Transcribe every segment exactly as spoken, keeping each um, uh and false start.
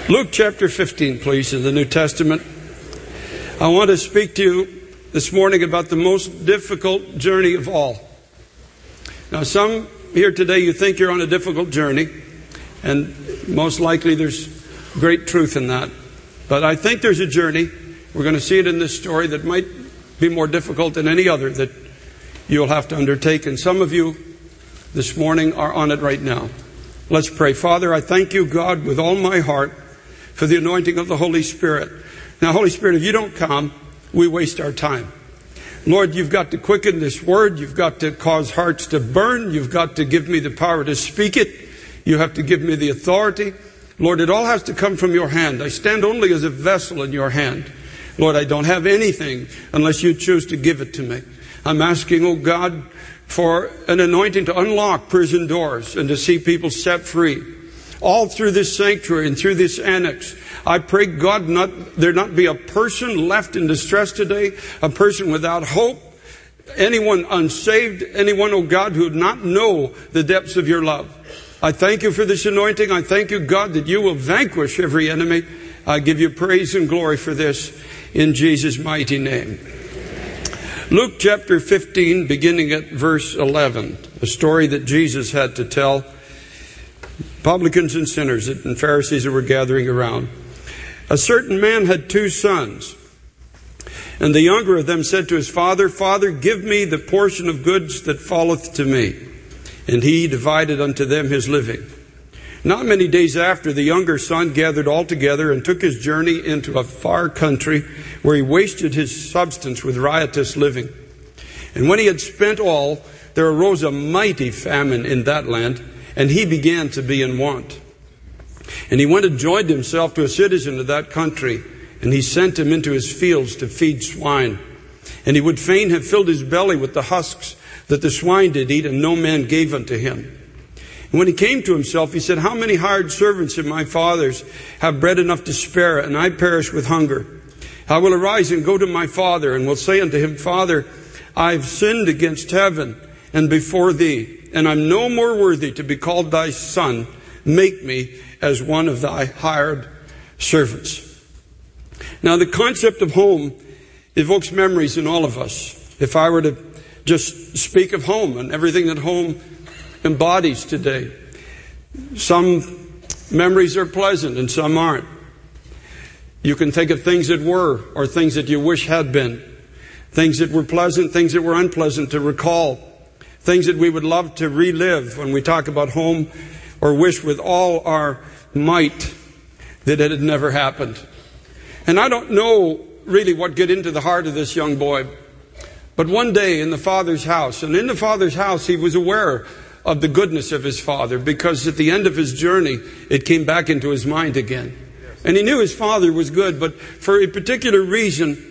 Luke chapter fifteen, please, in the New Testament. I want to speak to you this morning about the most difficult journey of all. Now, some here today, you think you're on a difficult journey, and most likely there's great truth in that. But I think there's a journey, we're going to see it in this story, that might be more difficult than any other that you'll have to undertake. And some of you this morning are on it right now. Let's pray. Father, I thank you, God, with all my heart for the anointing of the Holy Spirit. Now, Holy Spirit, if you don't come, we waste our time. Lord, you've got to quicken this word. You've got to cause hearts to burn. You've got to give me the power to speak it. You have to give me the authority. Lord, it all has to come from your hand. I stand only as a vessel in your hand. Lord, I don't have anything unless you choose to give it to me. I'm asking, oh God, for an anointing to unlock prison doors and to see people set free. All through this sanctuary and through this annex, I pray, God, not there not be a person left in distress today, a person without hope, anyone unsaved, anyone, oh God, who would not know the depths of your love. I thank you for this anointing. I thank you, God, that you will vanquish every enemy. I give you praise and glory for this in Jesus' mighty name. Luke chapter fifteen, beginning at verse eleven, a story that Jesus had to tell publicans and sinners and Pharisees who were gathering around. A certain man had two sons, and the younger of them said to his father, Father, give me the portion of goods that falleth to me. And he divided unto them his living. Not many days after, the younger son gathered all together and took his journey into a far country, where he wasted his substance with riotous living. And when he had spent all, there arose a mighty famine in that land, and he began to be in want. And he went and joined himself to a citizen of that country, and he sent him into his fields to feed swine. And he would fain have filled his belly with the husks that the swine did eat, and no man gave unto him. And when he came to himself, he said, How many hired servants of my father's have bread enough to spare, and I perish with hunger? I will arise and go to my father, and will say unto him, Father, I've sinned against heaven and before thee, and I'm no more worthy to be called thy son. Make me as one of thy hired servants. Now, the concept of home evokes memories in all of us. If I were to just speak of home and everything that home embodies today, some memories are pleasant and some aren't. You can think of things that were or things that you wish had been. Things that were pleasant, things that were unpleasant to recall. Things that we would love to relive when we talk about home, or wish with all our might that it had never happened. And I don't know really what got into the heart of this young boy. But one day in the father's house, and in the father's house he was aware of the goodness of his father, because at the end of his journey it came back into his mind again. And he knew his father was good, but for a particular reason,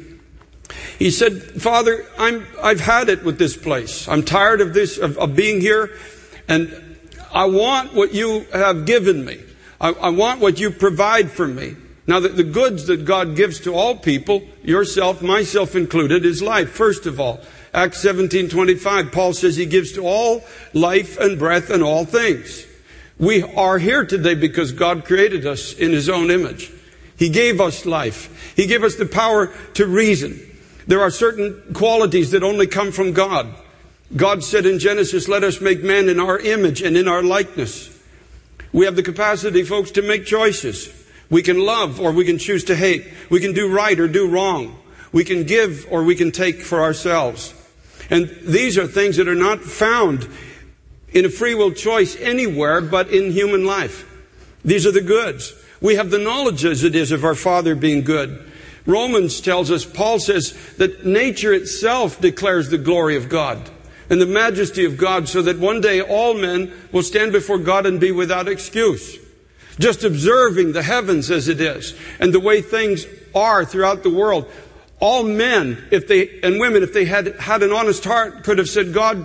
he said, Father, I'm, I've had it with this place. I'm tired of this, of, of being here, and I want what you have given me. I, I want what you provide for me. Now, the, the goods that God gives to all people, yourself, myself included, is life, first of all. Acts seventeen twenty-five, Paul says he gives to all life and breath and all things. We are here today because God created us in his own image. He gave us life. He gave us the power to reason. There are certain qualities that only come from God. God said in Genesis, let us make man in our image and in our likeness. We have the capacity, folks, to make choices. We can love or we can choose to hate. We can do right or do wrong. We can give or we can take for ourselves. And these are things that are not found in a free will choice anywhere but in human life. These are the goods. We have the knowledge as it is of our Father being good. Romans tells us, Paul says that nature itself declares the glory of God and the majesty of God, so that one day all men will stand before God and be without excuse. Just observing the heavens as it is and the way things are throughout the world, all men, if they and women, if they had had an honest heart, could have said, God,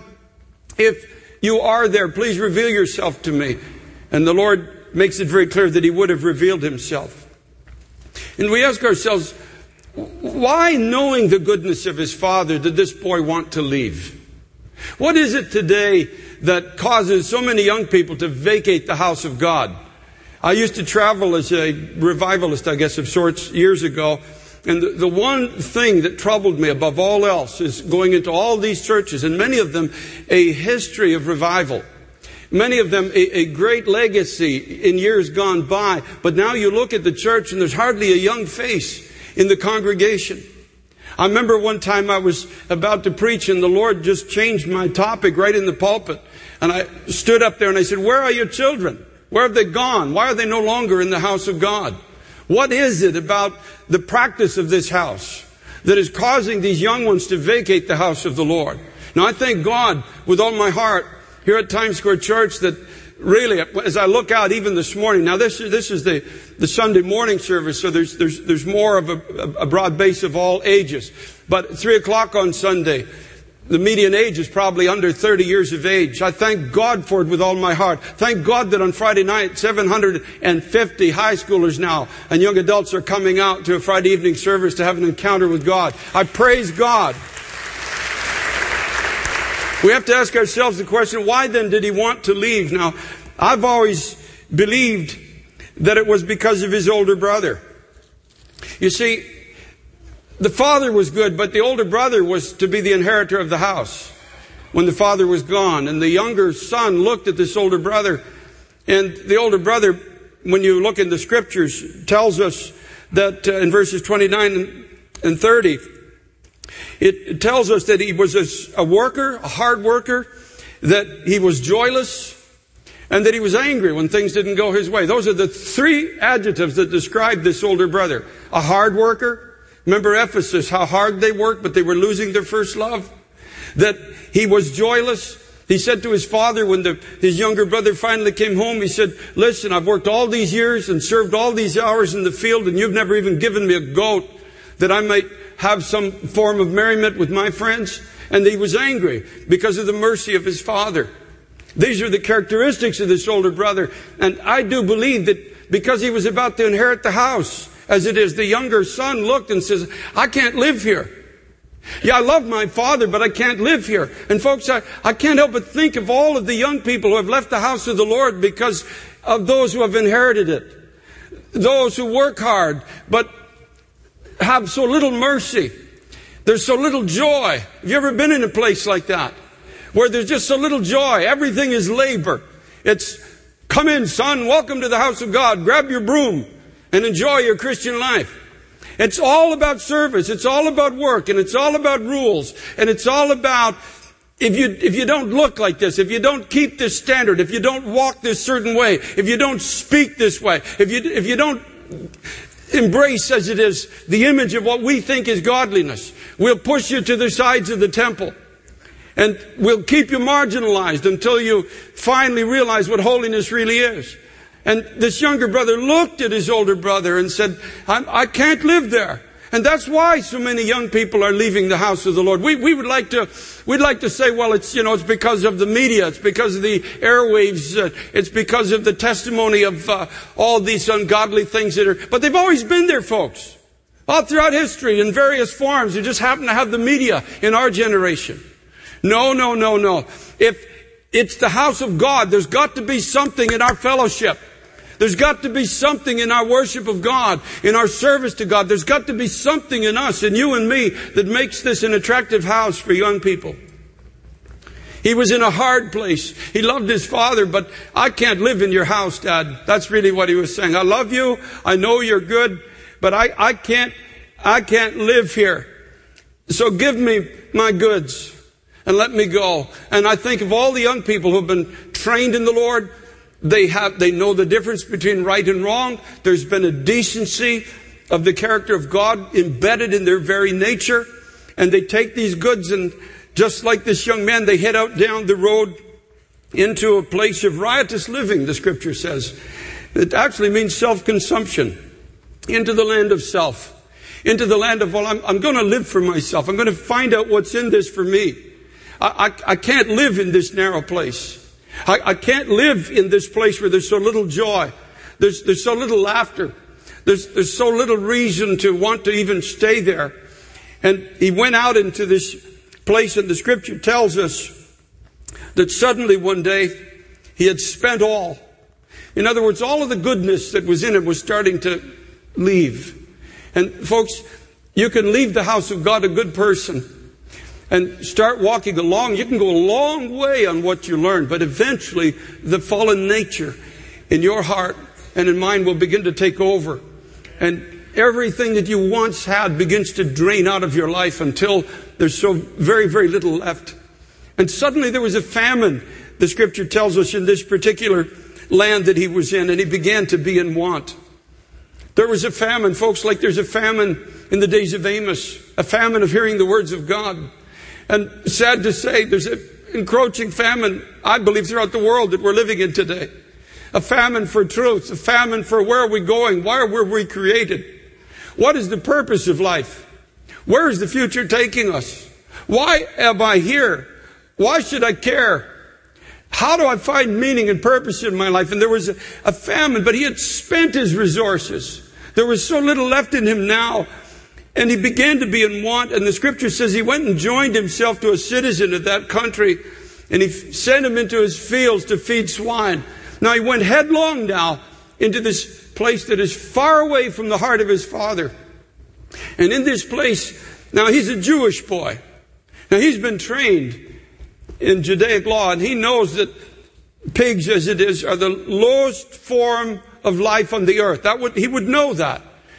if you are there, please reveal yourself to me. And the Lord makes it very clear that he would have revealed himself. And we ask ourselves, why, knowing the goodness of his father, did this boy want to leave? What is it today that causes so many young people to vacate the house of God? I used to travel as a revivalist, I guess, of sorts years ago. And the, the one thing that troubled me above all else is going into all these churches, and many of them a history of revival. Many of them a, a great legacy in years gone by. But now you look at the church and there's hardly a young face in the congregation. I remember one time I was about to preach and the Lord just changed my topic right in the pulpit. And I stood up there and I said, "Where are your children? Where have they gone? Why are they no longer in the house of God? What is it about the practice of this house that is causing these young ones to vacate the house of the Lord?" Now I thank God with all my heart here at Times Square Church that really, as I look out even this morning, now this is, this is the, the Sunday morning service, so there's, there's, there's more of a, a broad base of all ages. But at three o'clock on Sunday, the median age is probably under thirty years of age. I thank God for it with all my heart. Thank God that on Friday night, seven hundred fifty high schoolers now and young adults are coming out to a Friday evening service to have an encounter with God. I praise God. We have to ask ourselves the question, why then did he want to leave? Now, I've always believed that it was because of his older brother. You see, the father was good, but the older brother was to be the inheritor of the house when the father was gone. And the younger son looked at this older brother, and the older brother, when you look in the scriptures, tells us that uh, in verses twenty-nine and thirty, it tells us that he was a, a worker, a hard worker, that he was joyless, and that he was angry when things didn't go his way. Those are the three adjectives that describe this older brother. A hard worker. Remember Ephesus, how hard they worked, but they were losing their first love. That he was joyless. He said to his father when the, his younger brother finally came home, he said, "Listen, I've worked all these years and served all these hours in the field, and you've never even given me a goat that I might have some form of merriment with my friends." And he was angry because of the mercy of his father. These are the characteristics of this older brother. And I do believe that because he was about to inherit the house, as it is, the younger son looked and says, "I can't live here. Yeah, I love my father, but I can't live here." And folks, I, I can't help but think of all of the young people who have left the house of the Lord because of those who have inherited it. Those who work hard, but have so little mercy. There's so little joy. Have you ever been in a place like that? Where there's just so little joy. Everything is labor. It's, "Come in, son. Welcome to the house of God. Grab your broom and enjoy your Christian life." It's all about service. It's all about work. And it's all about rules. And it's all about, if you, if you don't look like this, if you don't keep this standard, if you don't walk this certain way, if you don't speak this way, if you, if you don't embrace, as it is, the image of what we think is godliness, we'll push you to the sides of the temple. And we'll keep you marginalized until you finally realize what holiness really is. And this younger brother looked at his older brother and said, I, I can't live there. And that's why so many young people are leaving the house of the Lord. We, we would like to, we'd like to say, well, it's, you know, it's because of the media. It's because of the airwaves. Uh, it's because of the testimony of uh, all these ungodly things that are, but they've always been there, folks. All throughout history in various forms. You just happen to have the media in our generation. No, no, no, no. If it's the house of God, there's got to be something in our fellowship. There's got to be something in our worship of God, in our service to God. There's got to be something in us, in you and me, that makes this an attractive house for young people. He was in a hard place. He loved his father, but I can't live in your house, Dad. That's really what he was saying. I love you. I know you're good, but I, I can't, I can't live here. So give me my goods and let me go. And I think of all the young people who have been trained in the Lord. They have, they know the difference between right and wrong. There's been a decency of the character of God embedded in their very nature. And they take these goods and just like this young man, they head out down the road into a place of riotous living, the scripture says. It actually means self-consumption. Into the land of self. Into the land of, well, I'm, I'm going to live for myself. I'm going to find out what's in this for me. I, I, I can't live in this narrow place. I, I can't live in this place where there's so little joy. There's, there's so little laughter. There's, there's so little reason to want to even stay there. And he went out into this place, and the scripture tells us that suddenly one day he had spent all. In other words, all of the goodness that was in him was starting to leave. And folks, you can leave the house of God a good person and start walking along. You can go a long way on what you learned, but eventually the fallen nature in your heart and in mine will begin to take over. And everything that you once had begins to drain out of your life until there's so very, very little left. And suddenly there was a famine, the scripture tells us, in this particular land that he was in, and he began to be in want. There was a famine, folks, like there's a famine in the days of Amos, a famine of hearing the words of God. And sad to say, there's an encroaching famine, I believe, throughout the world that we're living in today. A famine for truth, a famine for where are we going? Why were we created? What is the purpose of life? Where is the future taking us? Why am I here? Why should I care? How do I find meaning and purpose in my life? And there was a, a famine, but he had spent his resources. There was so little left in him now. And he began to be in want. And the scripture says he went and joined himself to a citizen of that country. And he sent him into his fields to feed swine. Now he went headlong now into this place that is far away from the heart of his father. And in this place, now he's a Jewish boy. Now he's been trained in Judaic law, and he knows that pigs, as it is, are the lowest form of life on the earth. That would, he would know that.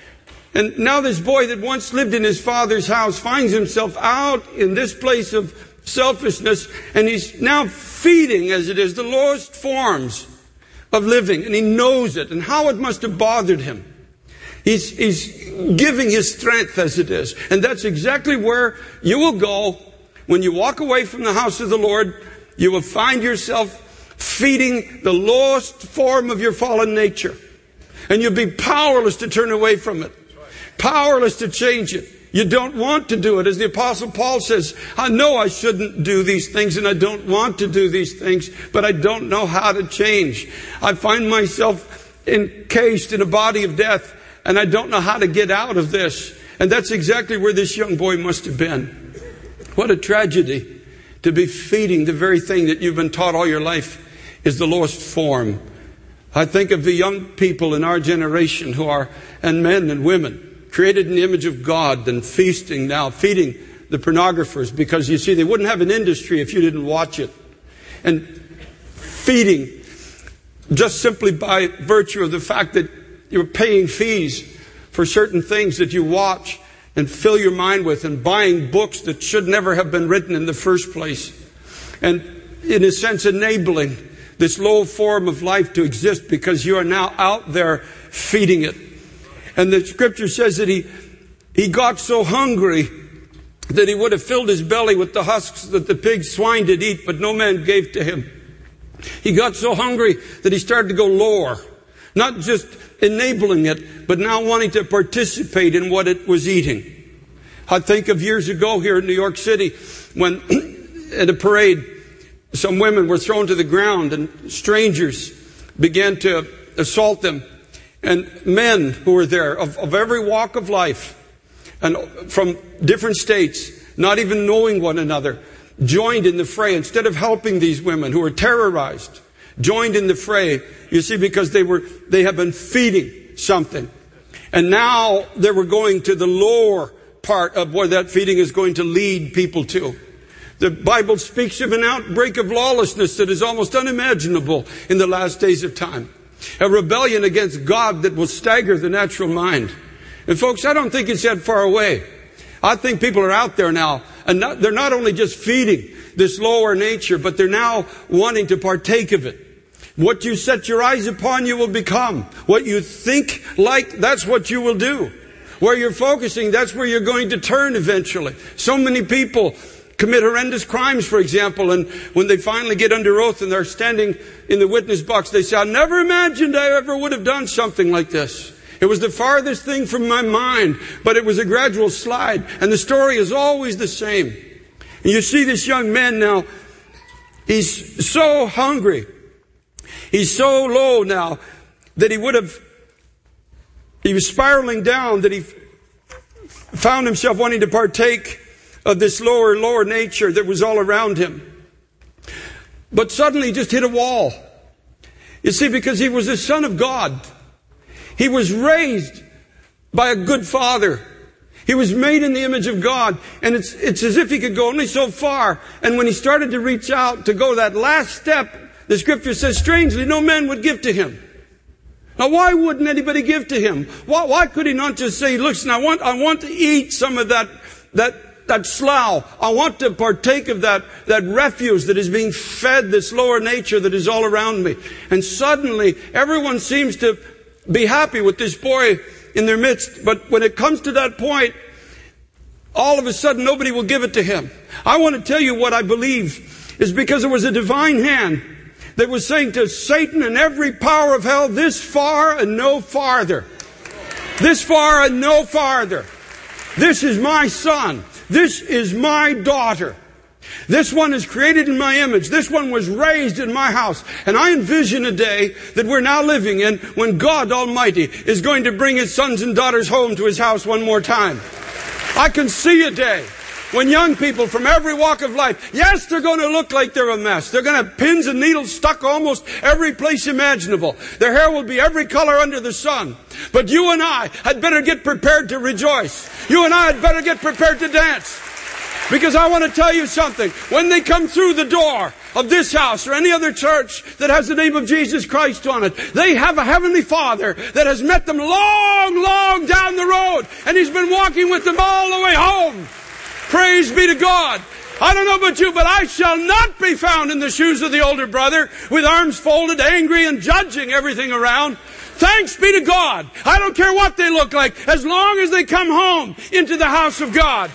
And now this boy that once lived in his father's house finds himself out in this place of selfishness, and he's now feeding, as it is, the lowest forms of living, and he knows it, and how it must have bothered him. He's, he's giving his strength, as it is. And that's exactly where you will go when you walk away from the house of the Lord. You will find yourself feeding the lowest form of your fallen nature. And you'll be powerless to turn away from it. Powerless to change it. You don't want to do it. As the Apostle Paul says, I know I shouldn't do these things and I don't want to do these things, but I don't know how to change. I find myself encased in a body of death and I don't know how to get out of this. And that's exactly where this young boy must have been. What a tragedy to be feeding the very thing that you've been taught all your life is the lowest form. I think of the young people in our generation who are, and men and women, created in the image of God and feasting now, feeding the pornographers, because you see, they wouldn't have an industry if you didn't watch it. And feeding just simply by virtue of the fact that you're paying fees for certain things that you watch and fill your mind with, and buying books that should never have been written in the first place. And in a sense, enabling this low form of life to exist because you are now out there feeding it. And the scripture says that he, he got so hungry that he would have filled his belly with the husks that the pig swine did eat, but no man gave to him. He got so hungry that he started to go lower. Not just enabling it, but now wanting to participate in what it was eating. I think of years ago here in New York City when at a parade, some women were thrown to the ground and strangers began to assault them. And men who were there of, of every walk of life and from different states, not even knowing one another, joined in the fray. Instead of helping these women who were terrorized, joined in the fray, you see, because they were, they have been feeding something. And now they were going to the lower part of where that feeding is going to lead people to. The Bible speaks of an outbreak of lawlessness that is almost unimaginable in the last days of time. A rebellion against God that will stagger the natural mind. And folks, I don't think it's that far away. I think people are out there now, and not, they're not only just feeding this lower nature, but they're now wanting to partake of it. What you set your eyes upon, you will become. What you think like, that's what you will do. Where you're focusing, that's where you're going to turn eventually. So many people commit horrendous crimes, for example, and when they finally get under oath and they're standing in the witness box, they say, I never imagined I ever would have done something like this. It was the farthest thing from my mind, but it was a gradual slide. And the story is always the same. And you see this young man now, he's so hungry. He's so low now that he would have, he was spiraling down, that he found himself wanting to partake of this lower, lower nature that was all around him. But suddenly he just hit a wall. You see, because he was the Son of God. He was raised by a good father. He was made in the image of God. And it's, it's as if he could go only so far. And when he started to reach out to go that last step, the scripture says, strangely, no man would give to him. Now, why wouldn't anybody give to him? Why, why could he not just say, listen, I want, I want to eat some of that, that, that slough. I want to partake of that, that refuse that is being fed this lower nature that is all around me. And suddenly, everyone seems to be happy with this boy in their midst. But when it comes to that point, all of a sudden, nobody will give it to him. I want to tell you what I believe is because there was a divine hand that was saying to Satan and every power of hell, this far and no farther. This far and no farther. This is my son. This is my daughter. This one is created in my image. This one was raised in my house. And I envision a day that we're now living in when God Almighty is going to bring His sons and daughters home to His house one more time. I can see a day when young people from every walk of life, yes, they're going to look like they're a mess. They're going to have pins and needles stuck almost every place imaginable. Their hair will be every color under the sun. But you and I had better get prepared to rejoice. You and I had better get prepared to dance. Because I want to tell you something. When they come through the door of this house or any other church that has the name of Jesus Christ on it, they have a heavenly Father that has met them long, long down the road. And He's been walking with them all the way home. Praise be to God. I don't know about you, but I shall not be found in the shoes of the older brother with arms folded, angry and judging everything around. Thanks be to God. I don't care what they look like, as long as they come home into the house of God.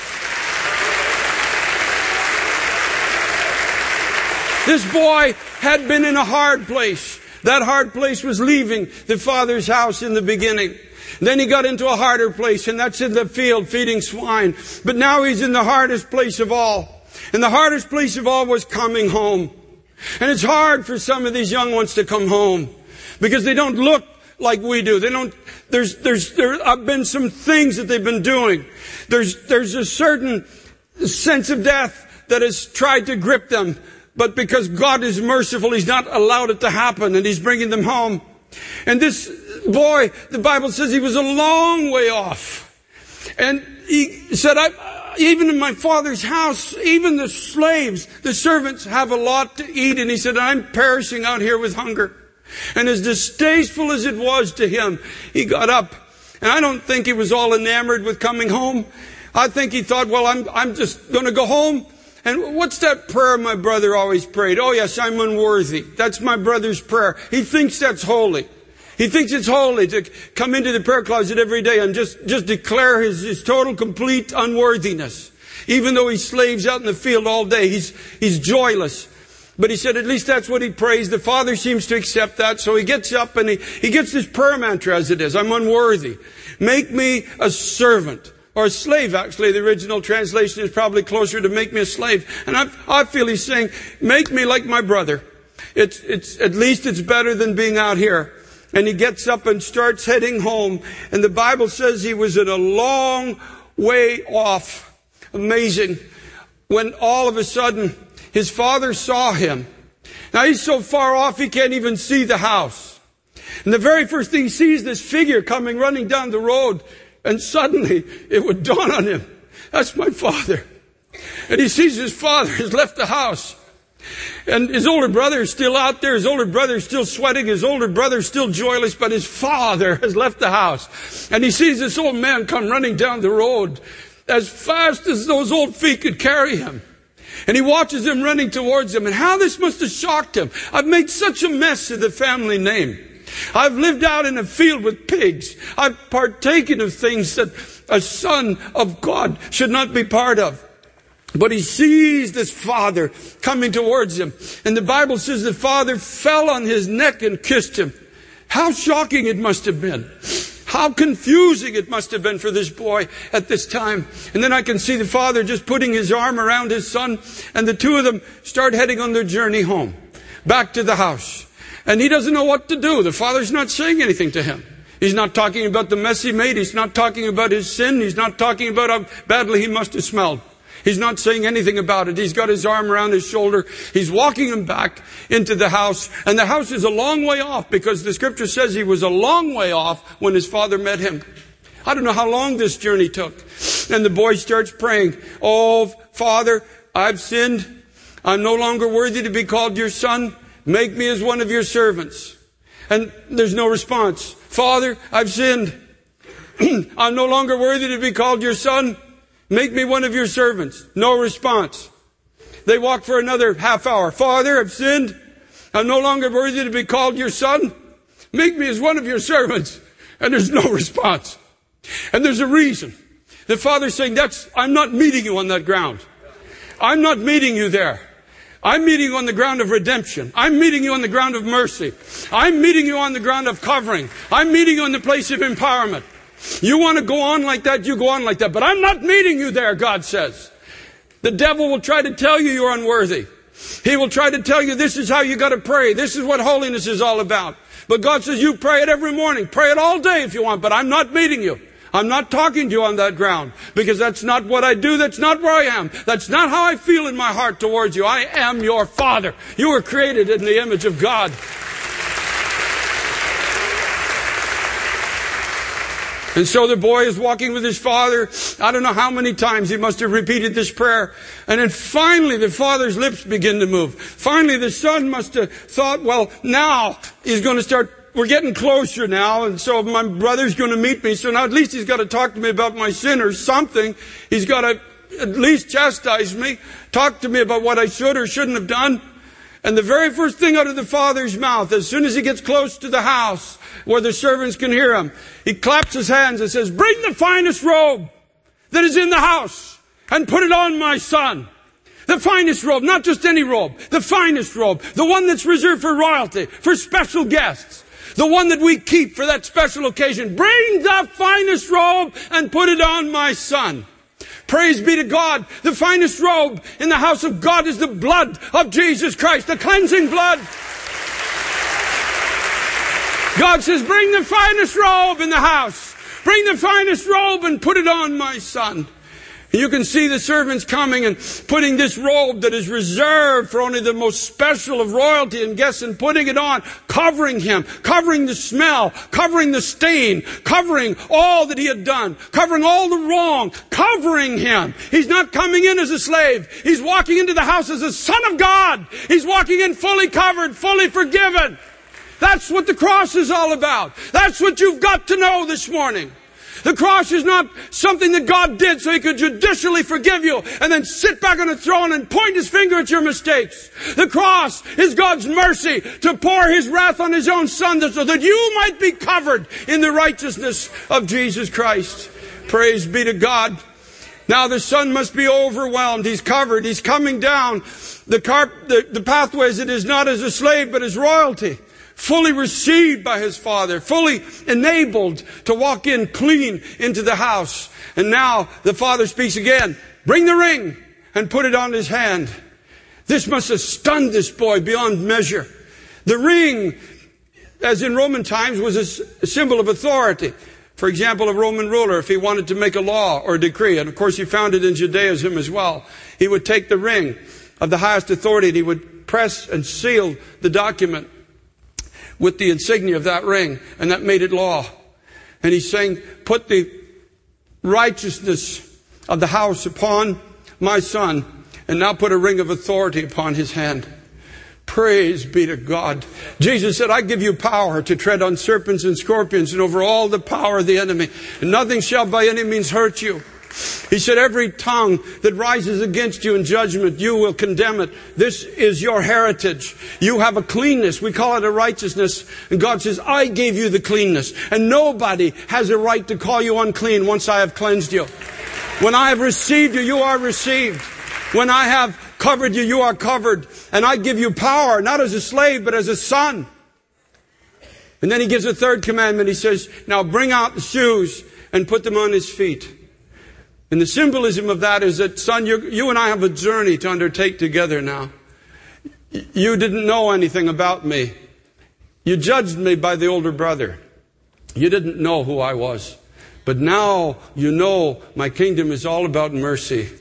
This boy had been in a hard place. That hard place was leaving the father's house in the beginning. Then he got into a harder place, and that's in the field feeding swine. But now he's in the hardest place of all. And the hardest place of all was coming home. And it's hard for some of these young ones to come home because they don't look like we do. They don't, there's, there's, there have been some things that they've been doing. There's, there's a certain sense of death that has tried to grip them. But because God is merciful, He's not allowed it to happen, and He's bringing them home. And this boy, the Bible says he was a long way off. And he said, I, even in my father's house, even the slaves, the servants have a lot to eat. And he said, I'm perishing out here with hunger. And as distasteful as it was to him, he got up. And I don't think he was all enamored with coming home. I think he thought, well, I'm, I'm just going to go home. And what's that prayer my brother always prayed? Oh yes, I'm unworthy. That's my brother's prayer. He thinks that's holy. He thinks it's holy to come into the prayer closet every day and just, just declare his, his total, complete unworthiness. Even though he slaves out in the field all day, he's, he's joyless. But he said at least that's what he prays. The Father seems to accept that. So he gets up and he, he gets this prayer mantra as it is. I'm unworthy. Make me a servant. Or a slave, actually. The original translation is probably closer to make me a slave. And I, I feel he's saying, make me like my brother. It's, it's, at least it's better than being out here. And he gets up and starts heading home. And the Bible says he was at a long way off. Amazing. When all of a sudden, his father saw him. Now he's so far off he can't even see the house. And the very first thing he sees, this figure coming running down the road. And suddenly it would dawn on him, that's my father. And he sees his father has left the house. And his older brother is still out there. His older brother is still sweating. His older brother is still joyless. But his father has left the house. And he sees this old man come running down the road as fast as those old feet could carry him. And he watches him running towards him. And how this must have shocked him. I've made such a mess of the family name. I've lived out in a field with pigs. I've partaken of things that a son of God should not be part of. But he sees this father coming towards him. And the Bible says the father fell on his neck and kissed him. How shocking it must have been. How confusing it must have been for this boy at this time. And then I can see the father just putting his arm around his son. And the two of them start heading on their journey home. Back to the house. And he doesn't know what to do. The father's not saying anything to him. He's not talking about the mess he made. He's not talking about his sin. He's not talking about how badly he must have smelled. He's not saying anything about it. He's got his arm around his shoulder. He's walking him back into the house. And the house is a long way off because the scripture says he was a long way off when his father met him. I don't know how long this journey took. And the boy starts praying, "Oh, Father, I've sinned. I'm no longer worthy to be called your son. Make me as one of your servants." And there's no response. "Father, I've sinned. I'm no longer worthy to be called your son. Make me one of your servants." No response. They walk for another half hour. "Father, I've sinned. I'm no longer worthy to be called your son. Make me as one of your servants." And there's no response. And there's a reason. The father's saying, "That's, I'm not meeting you on that ground. I'm not meeting you there. I'm meeting you on the ground of redemption. I'm meeting you on the ground of mercy. I'm meeting you on the ground of covering. I'm meeting you in the place of empowerment. You want to go on like that, you go on like that. But I'm not meeting you there," God says. The devil will try to tell you you're unworthy. He will try to tell you this is how you got to pray. This is what holiness is all about. But God says you pray it every morning. Pray it all day if you want. But I'm not meeting you. I'm not talking to you on that ground. Because that's not what I do. That's not where I am. That's not how I feel in my heart towards you. I am your Father. You were created in the image of God. And so the boy is walking with his father. I don't know how many times he must have repeated this prayer. And then finally the father's lips begin to move. Finally the son must have thought, well, now he's going to start, we're getting closer now. And so my brother's going to meet me. So now at least he's got to talk to me about my sin or something. He's got to at least chastise me. Talk to me about what I should or shouldn't have done. And the very first thing out of the father's mouth, as soon as he gets close to the house where the servants can hear him, he claps his hands and says, "Bring the finest robe that is in the house and put it on my son." The finest robe, not just any robe, the finest robe, the one that's reserved for royalty, for special guests, the one that we keep for that special occasion. Bring the finest robe and put it on my son. Praise be to God. The finest robe in the house of God is the blood of Jesus Christ, the cleansing blood. God says, bring the finest robe in the house. Bring the finest robe and put it on my son. You can see the servants coming and putting this robe that is reserved for only the most special of royalty and guests and putting it on, covering him, covering the smell, covering the stain, covering all that he had done, covering all the wrong, covering him. He's not coming in as a slave. He's walking into the house as a son of God. He's walking in fully covered, fully forgiven. That's what the cross is all about. That's what you've got to know this morning. The cross is not something that God did so He could judicially forgive you and then sit back on a throne and point His finger at your mistakes. The cross is God's mercy to pour His wrath on His own Son so that you might be covered in the righteousness of Jesus Christ. Praise be to God. Now the Son must be overwhelmed. He's covered. He's coming down the, carp, the, the pathways. It is not as a slave but as royalty. Fully received by his father, fully enabled to walk in clean into the house. And now the father speaks again. Bring the ring and put it on his hand. This must have stunned this boy beyond measure. The ring, as in Roman times, was a symbol of authority. For example, a Roman ruler, if he wanted to make a law or a decree, and of course he found it in Judaism as well, he would take the ring of the highest authority and he would press and seal the document with the insignia of that ring, and that made it law. And he's saying, put the righteousness of the house upon my son, and now put a ring of authority upon his hand. Praise be to God. Jesus said, I give you power to tread on serpents and scorpions and over all the power of the enemy, and nothing shall by any means hurt you. He said, every tongue that rises against you in judgment, you will condemn it. This is your heritage. You have a cleanness. We call it a righteousness. And God says, I gave you the cleanness. And nobody has a right to call you unclean once I have cleansed you. When I have received you, you are received. When I have covered you, you are covered. And I give you power, not as a slave, but as a son. And then he gives a third commandment. He says, now bring out the shoes and put them on his feet. And the symbolism of that is that, son, you, you and I have a journey to undertake together now. You didn't know anything about me. You judged me by the older brother. You didn't know who I was. But now you know my kingdom is all about mercy.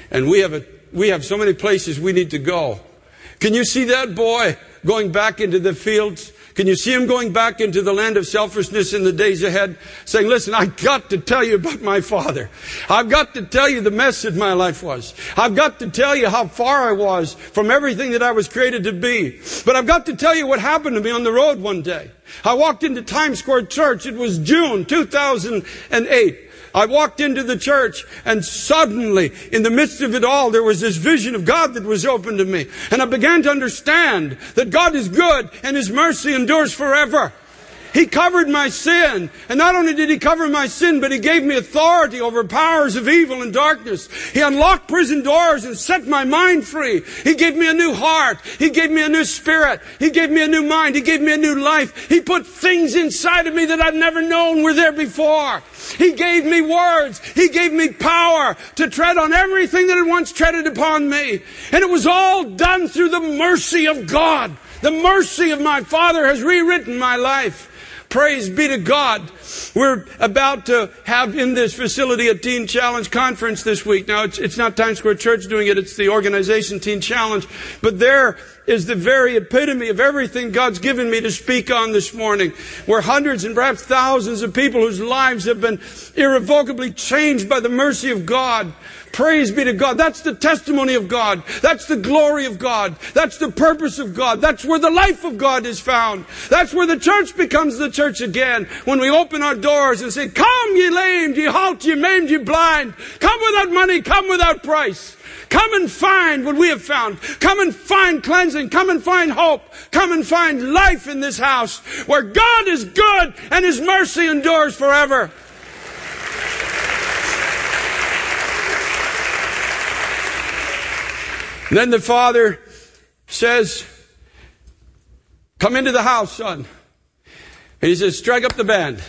And we have a, we have so many places we need to go. Can you see that boy going back into the fields? Can you see him going back into the land of selfishness in the days ahead? Saying, listen, I've got to tell you about my father. I've got to tell you the mess that my life was. I've got to tell you how far I was from everything that I was created to be. But I've got to tell you what happened to me on the road one day. I walked into Times Square Church. It was June two thousand eight. I walked into the church, and suddenly, in the midst of it all, there was this vision of God that was opened to me. And I began to understand that God is good and His mercy endures forever. He covered my sin. And not only did He cover my sin, but He gave me authority over powers of evil and darkness. He unlocked prison doors and set my mind free. He gave me a new heart. He gave me a new spirit. He gave me a new mind. He gave me a new life. He put things inside of me that I'd never known were there before. He gave me words. He gave me power to tread on everything that had once treaded upon me. And it was all done through the mercy of God. The mercy of my Father has rewritten my life. Praise be to God. We're about to have in this facility a Teen Challenge conference this week. Now, it's, it's not Times Square Church doing it. It's the organization Teen Challenge. But there is the very epitome of everything God's given me to speak on this morning. Where hundreds and perhaps thousands of people whose lives have been irrevocably changed by the mercy of God. Praise be to God. That's the testimony of God. That's the glory of God. That's the purpose of God. That's where the life of God is found. That's where the church becomes the church again. When we open our doors and say, come ye lame, ye halt, ye maimed, ye blind. Come without money, come without price. Come and find what we have found. Come and find cleansing. Come and find hope. Come and find life in this house where God is good and His mercy endures forever. And then the father says, come into the house, son. And he says, strike up the band.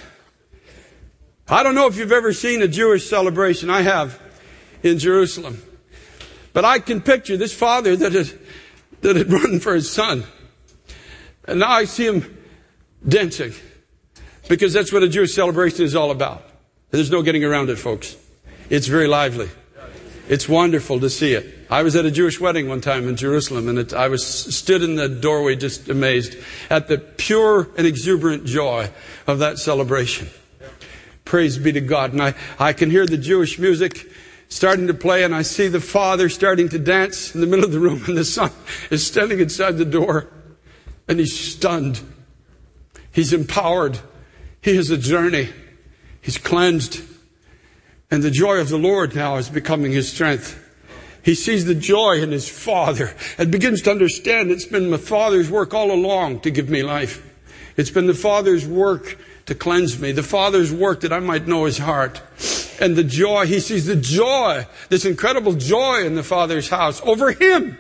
I don't know if you've ever seen a Jewish celebration. I have in Jerusalem. But I can picture this father that had, that had run for his son. And now I see him dancing. Because that's what a Jewish celebration is all about. There's no getting around it, folks. It's very lively. It's wonderful to see it. I was at a Jewish wedding one time in Jerusalem, and it, I was stood in the doorway just amazed at the pure and exuberant joy of that celebration. Praise be to God. And I, I can hear the Jewish music starting to play, and I see the father starting to dance in the middle of the room, and the son is standing inside the door, and he's stunned. He's empowered. He has a journey. He's cleansed. And the joy of the Lord now is becoming his strength. He sees the joy in his Father and begins to understand it's been my Father's work all along to give me life. It's been the Father's work to cleanse me. The Father's work that I might know His heart. And the joy, he sees the joy, this incredible joy in the Father's house over him.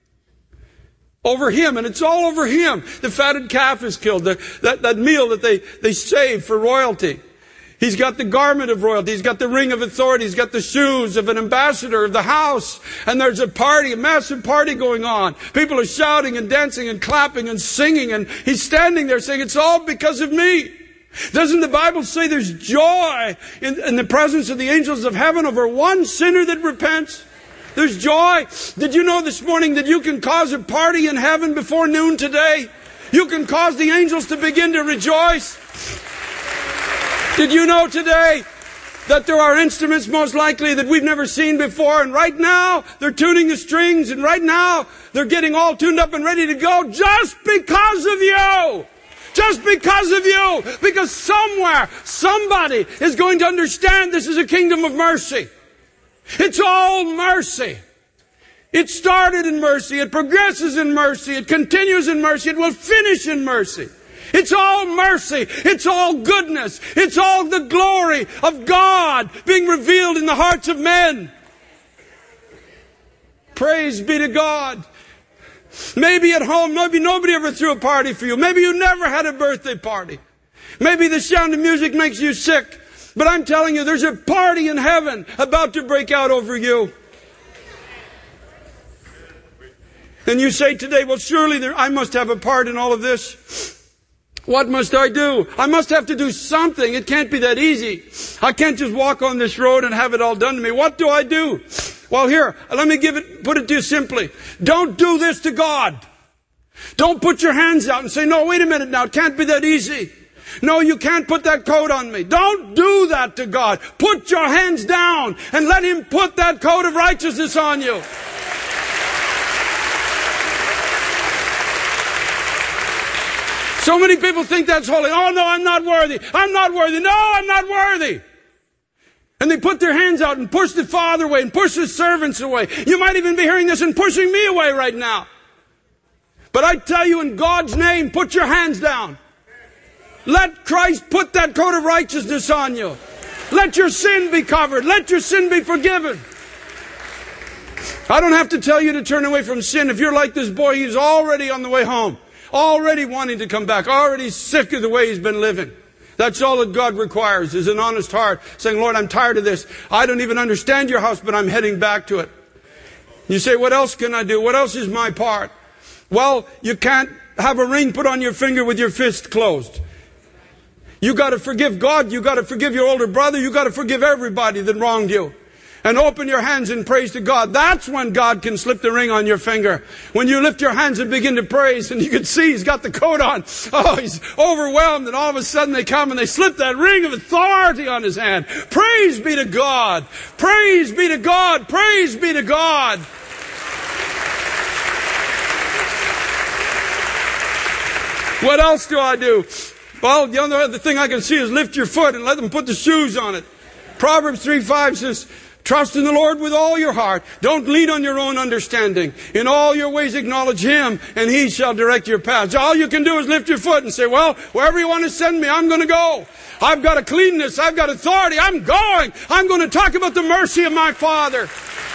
Over him, and it's all over him. The fatted calf is killed, the, that, that meal that they, they save for royalty. He's got the garment of royalty. He's got the ring of authority. He's got the shoes of an ambassador of the house. And there's a party, a massive party going on. People are shouting and dancing and clapping and singing. And he's standing there saying, it's all because of me. Doesn't the Bible say there's joy in, in the presence of the angels of heaven over one sinner that repents? There's joy. Did you know this morning that you can cause a party in heaven before noon today? You can cause the angels to begin to rejoice. Did you know today that there are instruments most likely that we've never seen before, and right now they're tuning the strings, and right now they're getting all tuned up and ready to go just because of you. Just because of you. Because somewhere, somebody is going to understand this is a kingdom of mercy. It's all mercy. It started in mercy. It progresses in mercy. It continues in mercy. It will finish in mercy. It's all mercy. It's all goodness. It's all the glory of God being revealed in the hearts of men. Praise be to God. Maybe at home, maybe nobody ever threw a party for you. Maybe you never had a birthday party. Maybe the sound of music makes you sick. But I'm telling you, there's a party in heaven about to break out over you. And you say today, well, surely there, I must have a part in all of this. What must I do? I must have to do something. It can't be that easy. I can't just walk on this road and have it all done to me. What do I do? Well, here, let me give it, put it to you simply. Don't do this to God. Don't put your hands out and say, no, wait a minute now, it can't be that easy. No, you can't put that coat on me. Don't do that to God. Put your hands down and let Him put that coat of righteousness on you. So many people think that's holy. Oh, no, I'm not worthy. I'm not worthy. No, I'm not worthy. And they put their hands out and push the Father away and push the servants away. You might even be hearing this and pushing me away right now. But I tell you, in God's name, put your hands down. Let Christ put that coat of righteousness on you. Let your sin be covered. Let your sin be forgiven. I don't have to tell you to turn away from sin. If you're like this boy, he's already on the way home. Already wanting to come back. Already sick of the way he's been living. That's all that God requires, is an honest heart. Saying, Lord, I'm tired of this. I don't even understand your house, but I'm heading back to it. You say, what else can I do? What else is my part? Well, you can't have a ring put on your finger with your fist closed. You got to forgive God. You got to forgive your older brother. You got to forgive everybody that wronged you. And open your hands in praise to God. That's when God can slip the ring on your finger. When you lift your hands and begin to praise, and you can see He's got the coat on. Oh, he's overwhelmed, and all of a sudden they come and they slip that ring of authority on his hand. Praise be to God. Praise be to God. Praise be to God. What else do I do? Well, the other thing I can see is lift your foot and let them put the shoes on it. Proverbs three five says, trust in the Lord with all your heart. Don't lean on your own understanding. In all your ways acknowledge Him, and He shall direct your paths. All you can do is lift your foot and say, well, wherever you want to send me, I'm going to go. I've got a cleanness. I've got authority. I'm going. I'm going to talk about the mercy of my Father.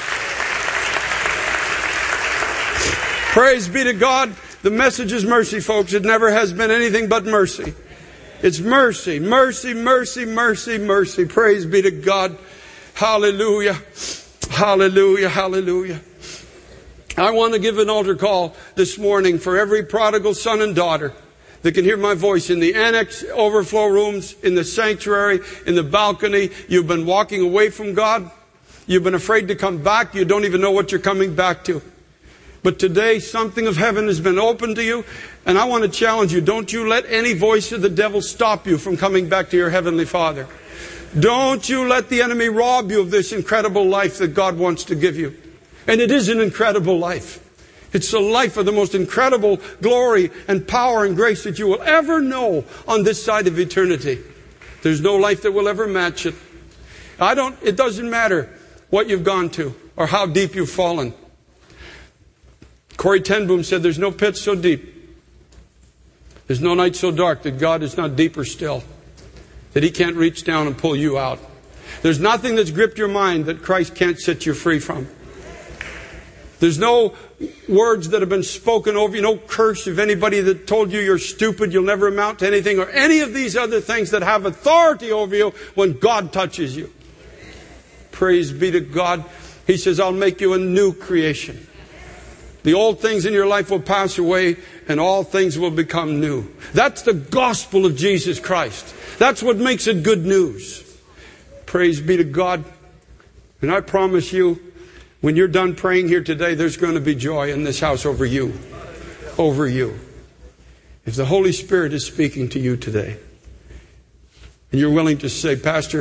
Praise be to God. The message is mercy, folks. It never has been anything but mercy. It's mercy, mercy, mercy, mercy, mercy. Praise be to God. Hallelujah. Hallelujah. Hallelujah. I want to give an altar call this morning for every prodigal son and daughter that can hear my voice in the annex overflow rooms, in the sanctuary, in the balcony. You've been walking away from God. You've been afraid to come back. You don't even know what you're coming back to. But today, something of heaven has been opened to you. And I want to challenge you. Don't you let any voice of the devil stop you from coming back to your Heavenly Father. Don't you let the enemy rob you of this incredible life that God wants to give you. And it is an incredible life. It's a life of the most incredible glory and power and grace that you will ever know on this side of eternity. There's no life that will ever match it. I don't, it doesn't matter what you've gone to or how deep you've fallen. Corrie ten Boom said, there's no pit so deep, there's no night so dark that God is not deeper still, that He can't reach down and pull you out. There's nothing that's gripped your mind that Christ can't set you free from. There's no words that have been spoken over you, no curse of anybody that told you you're stupid, you'll never amount to anything, or any of these other things that have authority over you when God touches you. Praise be to God. He says, I'll make you a new creation. The old things in your life will pass away and all things will become new. That's the gospel of Jesus Christ. That's what makes it good news. Praise be to God. And I promise you, when you're done praying here today, there's going to be joy in this house over you. Over you. If the Holy Spirit is speaking to you today, and you're willing to say, Pastor,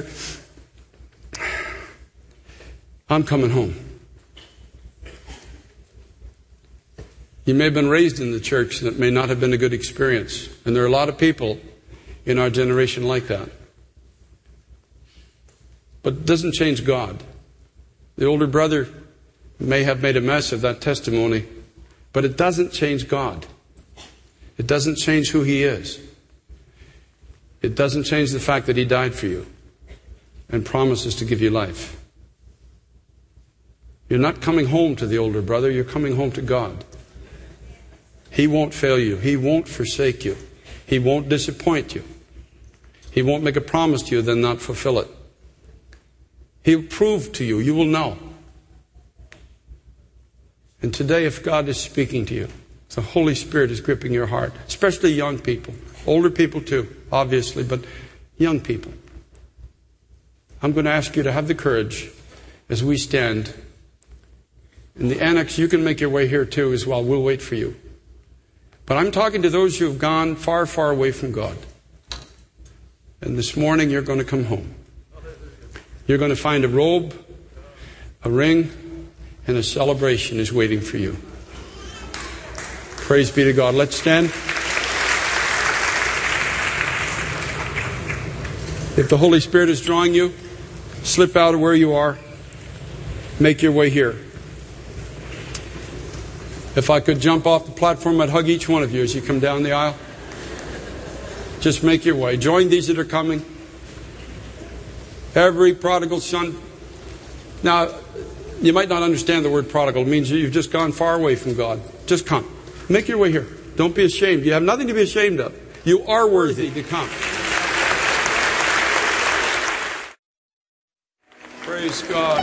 I'm coming home. You may have been raised in the church that may not have been a good experience. And there are a lot of people in our generation like that. But it doesn't change God. The older brother may have made a mess of that testimony, but it doesn't change God. It doesn't change who He is. It doesn't change the fact that He died for you and promises to give you life. You're not coming home to the older brother, you're coming home to God. He won't fail you. He won't forsake you. He won't disappoint you. He won't make a promise to you then not fulfill it. He'll prove to you. You will know. And today, if God is speaking to you, the Holy Spirit is gripping your heart, especially young people, older people too, obviously, but young people. I'm going to ask you to have the courage as we stand In the annex, you can make your way here too as well. We'll wait for you. But I'm talking to those who have gone far, far away from God. And this morning you're going to come home. You're going to find a robe, a ring, and a celebration is waiting for you. Praise be to God. Let's stand. If the Holy Spirit is drawing you, slip out of where you are. Make your way here. If I could jump off the platform, I'd hug each one of you as you come down the aisle. Just make your way. Join these that are coming. Every prodigal son. Now, you might not understand the word prodigal. It means you've just gone far away from God. Just come. Make your way here. Don't be ashamed. You have nothing to be ashamed of. You are worthy to come. Praise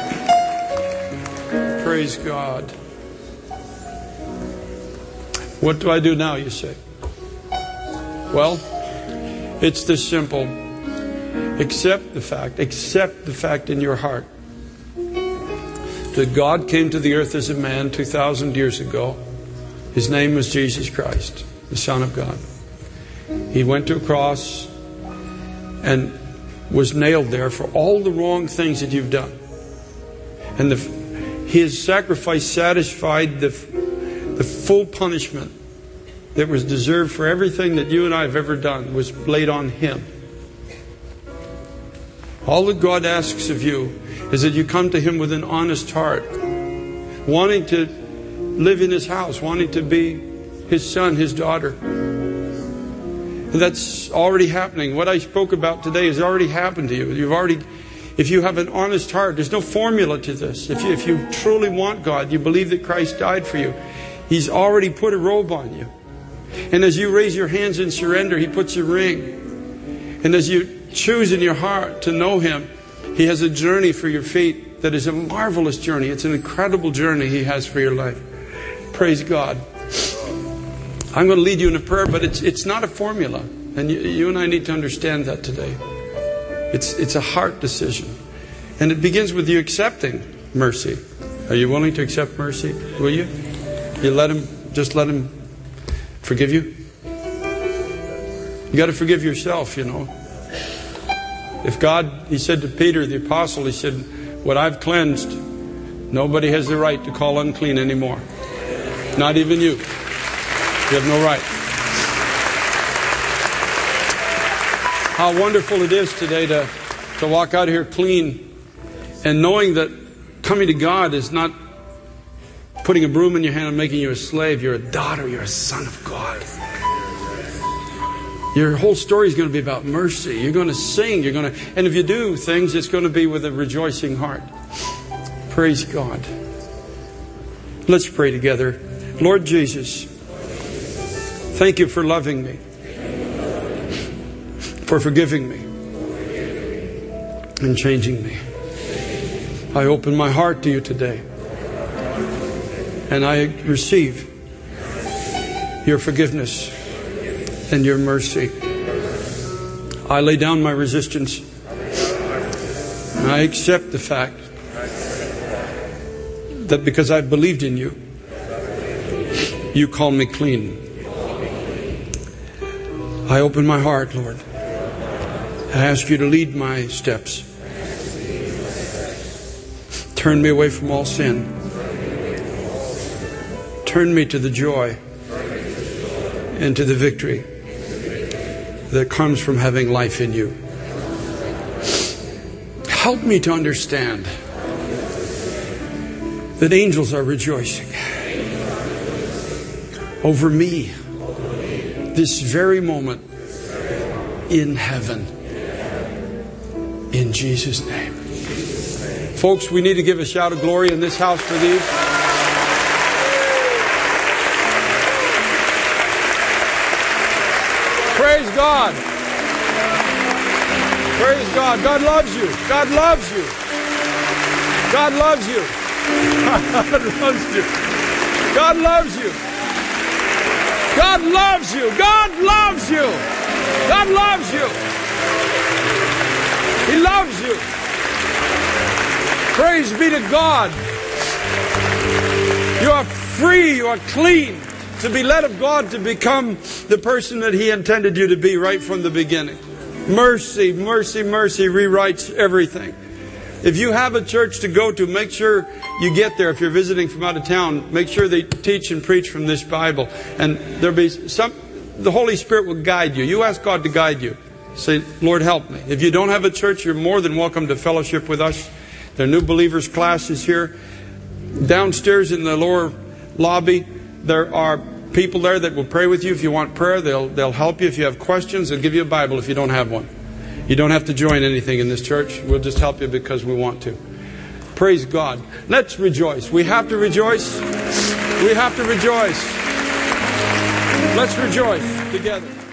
God. Praise God. What do I do now, you say? Well, it's this simple. Accept the fact, accept the fact in your heart that God came to the earth as a man two thousand years ago. His name was Jesus Christ, the Son of God. He went to a cross and was nailed there for all the wrong things that you've done. And the, His sacrifice satisfied the, the full punishment that was deserved for everything that you and I have ever done was laid on Him. All that God asks of you is that you come to Him with an honest heart, wanting to live in His house, wanting to be His son, His daughter. And that's already happening. What I spoke about today has already happened to you. You've already, if you have an honest heart, there's no formula to this. If you, if you truly want God, you believe that Christ died for you, He's already put a robe on you. And as you raise your hands in surrender, He puts a ring. And as you choose in your heart to know Him, He has a journey for your feet that is a marvelous journey. It's an incredible journey He has for your life. Praise God. I'm going to lead you in a prayer, but it's it's not a formula. And you, you and I need to understand that today. It's it's a heart decision. And it begins with you accepting mercy. Are you willing to accept mercy? Will you? You let Him, just let Him forgive you? You got to forgive yourself, you know. If God, He said to Peter, the apostle, He said, what I've cleansed, nobody has the right to call unclean anymore. Not even you. You have no right. How wonderful it is today to, to walk out here clean and knowing that coming to God is not putting a broom in your hand and making you a slave. You're a daughter. You're a son of God. Your whole story is going to be about mercy. You're going to sing. You're going to, and if you do things, it's going to be with a rejoicing heart. Praise God. Let's pray together. Lord Jesus, thank You for loving me, for forgiving me, and changing me. I open my heart to You today, and I receive Your forgiveness and Your mercy. I lay down my resistance. And I accept the fact that because I've believed in You, You call me clean. I open my heart, Lord. I ask You to lead my steps. Turn me away from all sin. Turn me to the joy and to the victory that comes from having life in You. Help me to understand that angels are rejoicing over me this very moment in heaven. In Jesus' name. Folks, we need to give a shout of glory in this house for these. Praise God. Praise God. God loves you. God loves you. God loves you. God loves you. God loves you. God loves you. God loves you. God loves you. He loves you. Praise be to God. are free. You are clean to be led of God to become the person that He intended you to be right from the beginning. Mercy, mercy, mercy rewrites everything. If you have a church to go to, make sure you get there. If you're visiting from out of town, make sure they teach and preach from this Bible. And there'll be some, the Holy Spirit will guide you. You ask God to guide you. Say, Lord, help me. If you don't have a church, you're more than welcome to fellowship with us. There are new believers classes here. Downstairs in the lower lobby, there are people there that will pray with you. If you want prayer, they'll they'll help you. If you have questions, they'll give you a Bible if you don't have one. You don't have to join anything in this church. We'll just help you because we want to. Praise God. Let's rejoice. We have to rejoice. We have to rejoice. Let's rejoice together.